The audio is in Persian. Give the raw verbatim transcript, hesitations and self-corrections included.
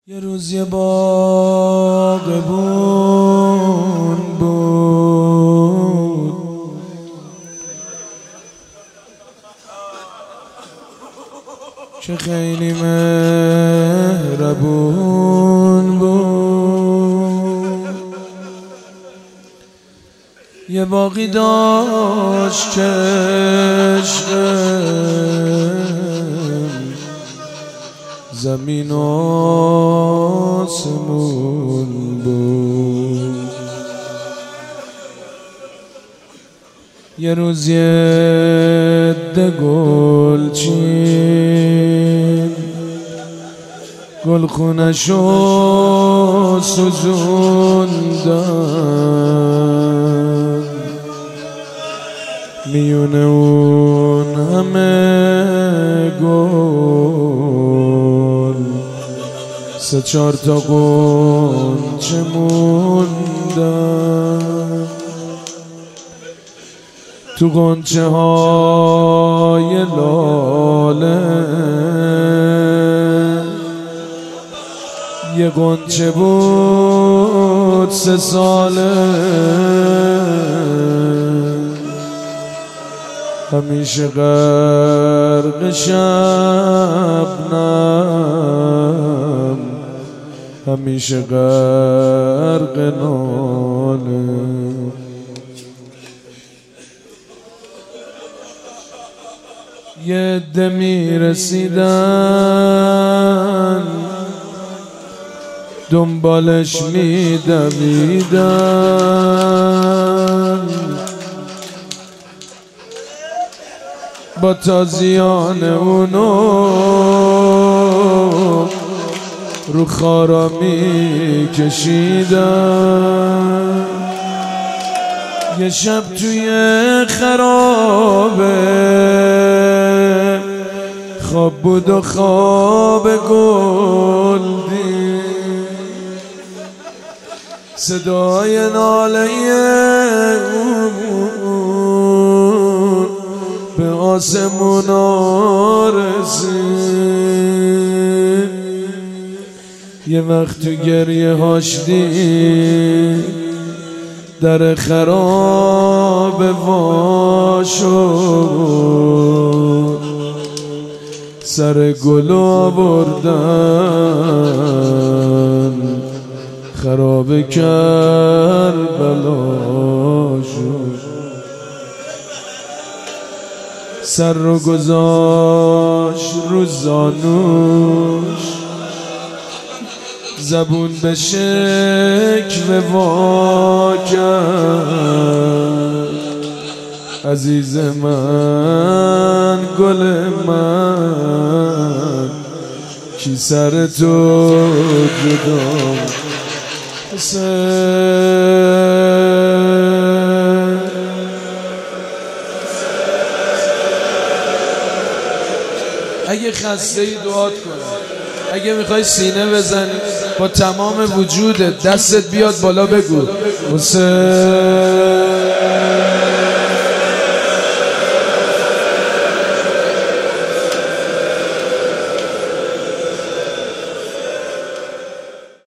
یه روز یه باغبون بود، که خیلی مهربون بود. یه باغی داشت که زمین و آسمون بود. یه روز یه عده گلچین گلخونه‌شو سوزوندن، میونه اون همه گل سه چهار تا غنچه موندن. تو غنچه های لاله یه غنچه بود سه ساله، همیشه غرق شبنم، همیشه غرق ناله. یه عده میرسیدن دنبالش میدویدن، با تازیان اونو رو خارا میکشیدن. یه شب توی خرابه خواب بود و خواب گلدی، صدای ناله اون به آسمونا رسید. یه وقت تو گریه هاش دید در خراب وا شد، سر گل آوردن خراب کربلا شد. سر رو گذاشت رو زانوش، زبون به شکوه وا کرد. عزیز من گل من کی سر تو جدا اگه خسته ای دعات کن، اگه میخوای سینه بزنی با تمام وجودت دستت بیاد بالا بگو حسین.